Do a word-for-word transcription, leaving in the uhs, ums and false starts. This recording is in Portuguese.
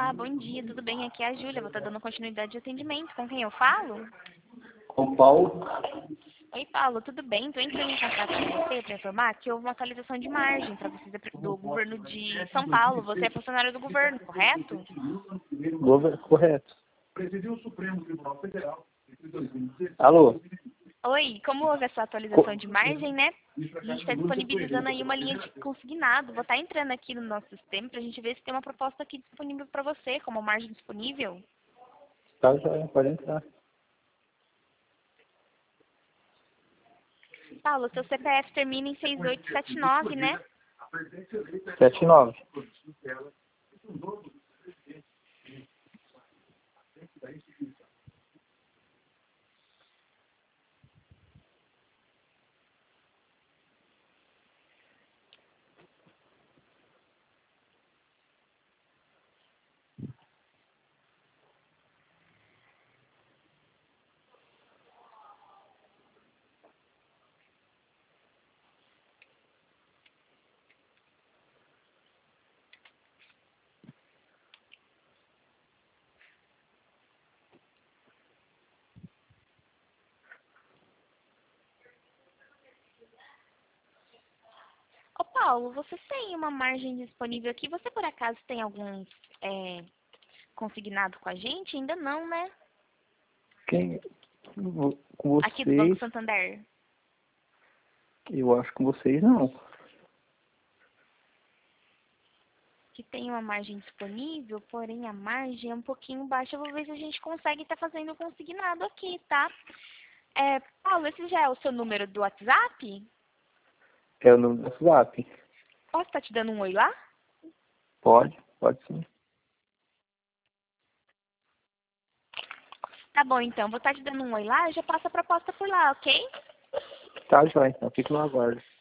Olá, bom dia, tudo bem? Aqui é a Júlia, vou estar dando continuidade de atendimento. Com quem eu falo? Com Paulo. Oi, Paulo, tudo bem? Estou entrando em contato com você para informar que houve uma atualização de margem para vocês do governo de São Paulo. Você é funcionário do governo, correto? Gover- Correto. Alô? Oi, como houve essa atualização de margem, né? A gente está disponibilizando aí uma linha de consignado. Vou estar entrando aqui no nosso sistema para a gente ver se tem uma proposta aqui disponível para você, como margem disponível. Tá, joia, pode entrar. Paulo, seu C P F termina em seis oito sete nove, né? Sete nove. Ô, Paulo, você tem uma margem disponível aqui? Você, por acaso, tem algum é, consignado com a gente? Ainda não, né? Quem? Com Aqui do Banco vocês? Santander. Eu acho que com vocês não. Que tem uma margem disponível, porém a margem é um pouquinho baixa. Eu vou ver se a gente consegue estar fazendo o consignado aqui, tá? É, Paulo, esse já é o seu número do WhatsApp? É o número do WhatsApp. Posso estar te dando um oi lá? Pode? Pode sim. Tá bom, então. Vou estar te dando um oi lá e já passo a proposta por lá, ok? Tá, joia. Então fico no aguardo.